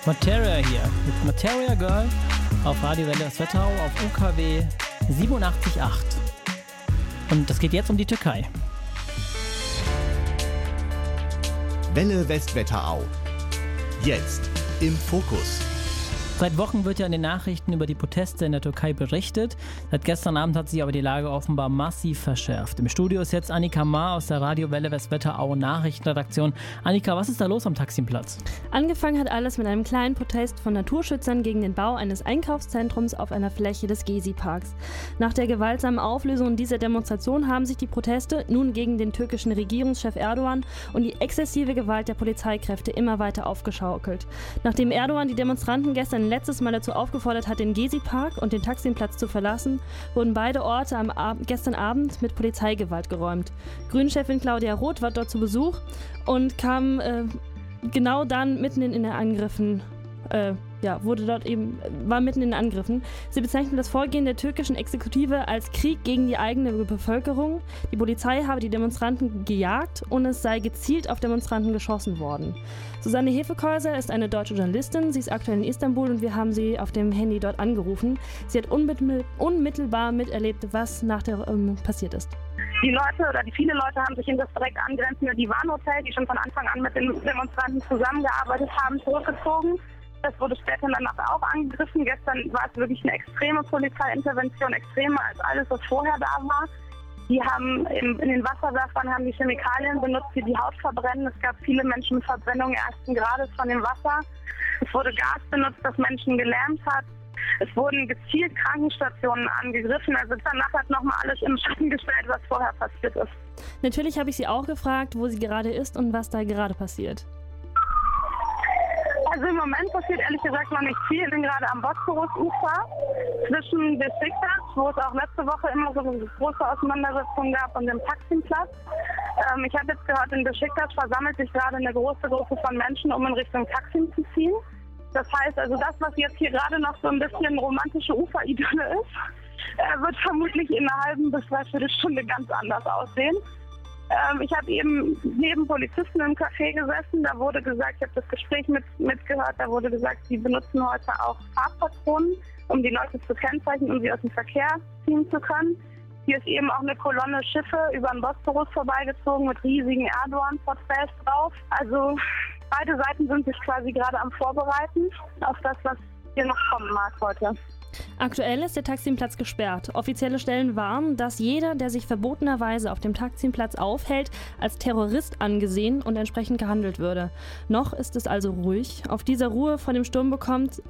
Materia hier mit Materia Girl auf Radio Welle Wetterau auf UKW 87.8. Und das geht jetzt um die Türkei. Welle Westwetterau. Jetzt im Fokus. Seit Wochen wird ja in den Nachrichten über die Proteste in der Türkei berichtet. Seit gestern Abend hat sich aber die Lage offenbar massiv verschärft. Im Studio ist jetzt Annika Maar aus der Radio Welle Westwetterau Nachrichtenredaktion. Annika, was ist da los am Taksimplatz? Angefangen hat alles mit einem kleinen Protest von Naturschützern gegen den Bau eines Einkaufszentrums auf einer Fläche des Gezi-Parks. Nach der gewaltsamen Auflösung dieser Demonstration haben sich die Proteste nun gegen den türkischen Regierungschef Erdogan und die exzessive Gewalt der Polizeikräfte immer weiter aufgeschaukelt. Nachdem Erdogan die Demonstranten gestern letztes Mal dazu aufgefordert hat, den Gezi-Park und den Taksimplatz zu verlassen, wurden beide Orte gestern Abend mit Polizeigewalt geräumt. Grünen-Chefin Claudia Roth war dort zu Besuch und kam genau dann mitten in den Angriffen, war mitten in den Angriffen. Sie bezeichnete das Vorgehen der türkischen Exekutive als Krieg gegen die eigene Bevölkerung. Die Polizei habe die Demonstranten gejagt und es sei gezielt auf Demonstranten geschossen worden. Susanne Hefekäuser ist eine deutsche Journalistin. Sie ist aktuell in Istanbul und wir haben sie auf dem Handy dort angerufen. Sie hat unmittelbar miterlebt, was nach der passiert ist. Viele Leute haben sich in das direkt angrenzende Divan-Hotel, die schon von Anfang an mit den Demonstranten zusammengearbeitet haben, zurückgezogen. Das wurde später danach auch angegriffen. Gestern war es wirklich eine extreme Polizeiintervention, extremer als alles, was vorher da war. Die haben in den Wasserwerfern die Chemikalien benutzt, die die Haut verbrennen. Es gab viele Menschenverbrennungen ersten Grades von dem Wasser. Es wurde Gas benutzt, das Menschen gelähmt hat. Es wurden gezielt Krankenstationen angegriffen. Also danach hat nochmal alles im Schatten gestellt, was vorher passiert ist. Natürlich habe ich sie auch gefragt, wo sie gerade ist und was da gerade passiert. Also im Moment passiert ehrlich gesagt noch nicht viel. Ich bin gerade am Bosporus-Ufer zwischen Besiktas, wo es auch letzte Woche immer so eine große Auseinandersetzung gab, und dem Taksimplatz. Ich habe jetzt gehört, in Besiktas versammelt sich gerade eine große Gruppe von Menschen, um in Richtung Taksim zu ziehen. Das heißt also, das, was jetzt hier gerade noch so ein bisschen romantische Uferidylle ist, wird vermutlich in einer halben bis dreiviertel Stunde ganz anders aussehen. Ich habe eben neben Polizisten im Café gesessen, da wurde gesagt, ich habe das Gespräch mitgehört, da wurde gesagt, sie benutzen heute auch Farbpatronen, um die Leute zu kennzeichnen, um sie aus dem Verkehr ziehen zu können. Hier ist eben auch eine Kolonne Schiffe über den Bosporus vorbeigezogen mit riesigen Erdogan-Porträts drauf. Also beide Seiten sind sich quasi gerade am Vorbereiten auf das, was hier noch kommen mag heute. Aktuell ist der Taksimplatz gesperrt. Offizielle Stellen warnen, dass jeder, der sich verbotenerweise auf dem Taksimplatz aufhält, als Terrorist angesehen und entsprechend gehandelt würde. Noch ist es also ruhig. Von dieser Ruhe vor dem Sturm bekommt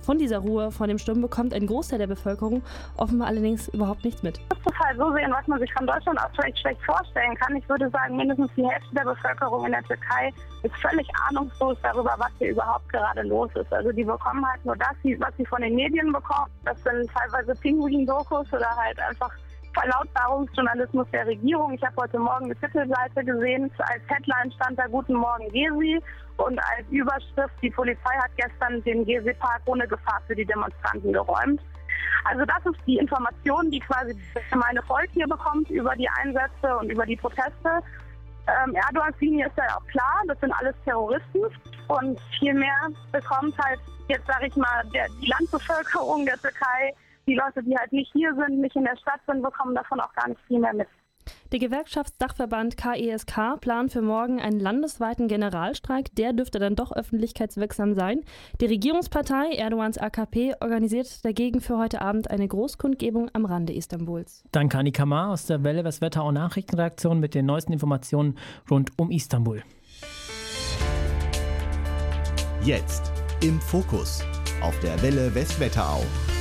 ein Großteil der Bevölkerung offenbar allerdings überhaupt nichts mit. Das ist halt so sehen, was man sich von Deutschland auch vielleicht schlecht vorstellen kann. Ich würde sagen, mindestens die Hälfte der Bevölkerung in der Türkei ist völlig ahnungslos darüber, was hier überhaupt gerade los ist. Also die bekommen halt nur das, was sie von den Medien bekommen. Das sind teilweise Pinguin-Dokus oder halt einfach Verlautbarungsjournalismus der Regierung. Ich habe heute Morgen eine Titelseite gesehen. Als Headline stand da „Guten Morgen Gezi" und als Überschrift: Die Polizei hat gestern den Gezi-Park ohne Gefahr für die Demonstranten geräumt. Also das ist die Information, die quasi das gemeine Volk hier bekommt über die Einsätze und über die Proteste. Erdogans Linie ist ja auch klar, das sind alles Terroristen, und viel mehr bekommt halt jetzt, sage ich mal, die Landbevölkerung der Türkei, die Leute, die halt nicht hier sind, nicht in der Stadt sind, bekommen davon auch gar nicht viel mehr mit. Der Gewerkschaftsdachverband KESK plant für morgen einen landesweiten Generalstreik. Der dürfte dann doch öffentlichkeitswirksam sein. Die Regierungspartei, Erdogans AKP, organisiert dagegen für heute Abend eine Großkundgebung am Rande Istanbuls. Danke Annika Maar aus der Welle Westwetterau Nachrichtenredaktion mit den neuesten Informationen rund um Istanbul. Jetzt im Fokus auf der Welle Westwetterau.